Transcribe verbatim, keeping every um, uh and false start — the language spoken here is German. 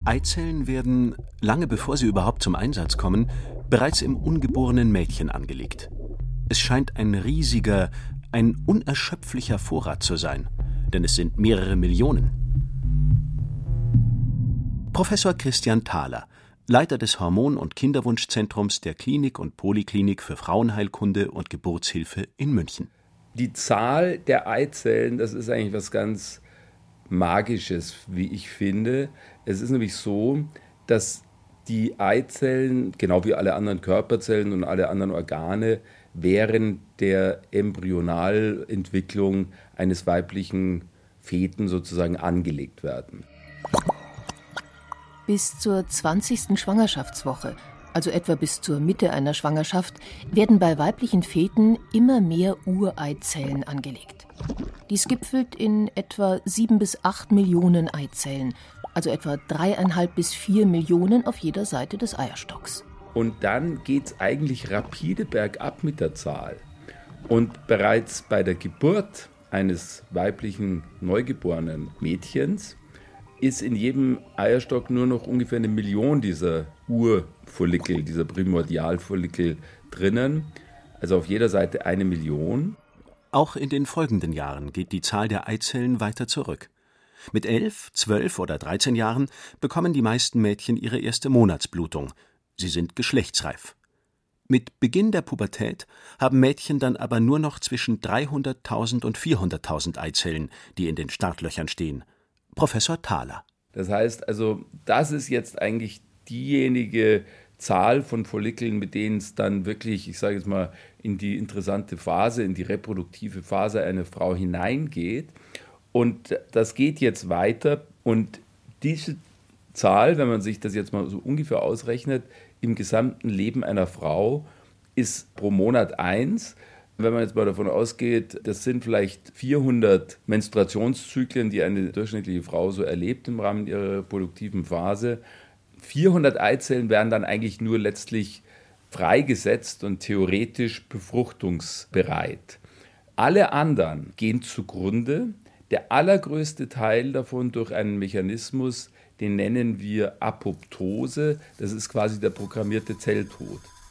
Eizellen werden, lange bevor sie überhaupt zum Einsatz kommen, bereits im ungeborenen Mädchen angelegt. Es scheint ein riesiger, ein unerschöpflicher Vorrat zu sein, denn es sind mehrere Millionen. Professor Christian Thaler, Leiter des Hormon- und Kinderwunschzentrums der Klinik und Poliklinik für Frauenheilkunde und Geburtshilfe in München. Die Zahl der Eizellen, das ist eigentlich was ganz Magisches, wie ich finde. Es ist nämlich so, dass die Eizellen, genau wie alle anderen Körperzellen und alle anderen Organe, während der Embryonalentwicklung eines weiblichen Feten sozusagen angelegt werden. Bis zur zwanzigsten Schwangerschaftswoche, also etwa bis zur Mitte einer Schwangerschaft, werden bei weiblichen Feten immer mehr Ureizellen angelegt. Dies gipfelt in etwa sieben bis acht Millionen Eizellen, also etwa dreieinhalb bis vier Millionen auf jeder Seite des Eierstocks. Und dann geht es eigentlich rapide bergab mit der Zahl. Und bereits bei der Geburt eines weiblichen neugeborenen Mädchens ist in jedem Eierstock nur noch ungefähr eine Million dieser Urfollikel, dieser Primordialfollikel drinnen. Also auf jeder Seite eine Million. Auch in den folgenden Jahren geht die Zahl der Eizellen weiter zurück. Mit elf, zwölf oder dreizehn Jahren bekommen die meisten Mädchen ihre erste Monatsblutung. Sie sind geschlechtsreif. Mit Beginn der Pubertät haben Mädchen dann aber nur noch zwischen dreihunderttausend und vierhunderttausend Eizellen, die in den Startlöchern stehen. Professor Thaler. Das heißt also, das ist jetzt eigentlich diejenige Zahl von Follikeln, mit denen es dann wirklich, ich sage jetzt mal, in die interessante Phase, in die reproduktive Phase einer Frau hineingeht. Und das geht jetzt weiter. Und diese Zahl, wenn man sich das jetzt mal so ungefähr ausrechnet, im gesamten Leben einer Frau ist pro Monat eins. Wenn man jetzt mal davon ausgeht, das sind vielleicht vierhundert Menstruationszyklen, die eine durchschnittliche Frau so erlebt im Rahmen ihrer reproduktiven Phase. vierhundert Eizellen werden dann eigentlich nur letztlich freigesetzt und theoretisch befruchtungsbereit. Alle anderen gehen zugrunde. Der allergrößte Teil davon durch einen Mechanismus, den nennen wir Apoptose. Das ist quasi der programmierte Zelltod.